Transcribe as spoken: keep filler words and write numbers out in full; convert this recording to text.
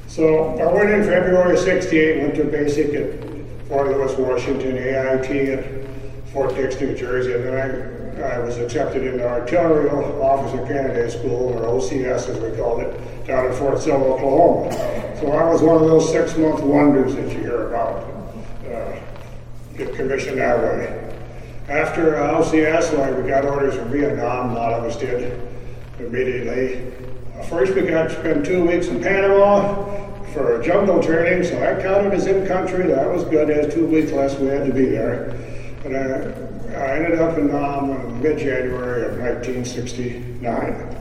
So I went in February sixty-eight, went to basic at Fort Lewis, Washington, A I T at Fort Dix, New Jersey, and then I, I was accepted into Artillery Officer Candidate School, or O C S as we called it, down at Fort Sill, Oklahoma. So I was one of those six-month wonders that you hear about, uh, get commissioned that way. After uh, O C S, well, we got orders from Vietnam, a lot of us did immediately. Uh, first we got to spend two weeks in Panama for jungle training, so I counted as in country. That was good. As two weeks less, we had to be there. But I, I ended up in Nam in mid-January of nineteen sixty-nine.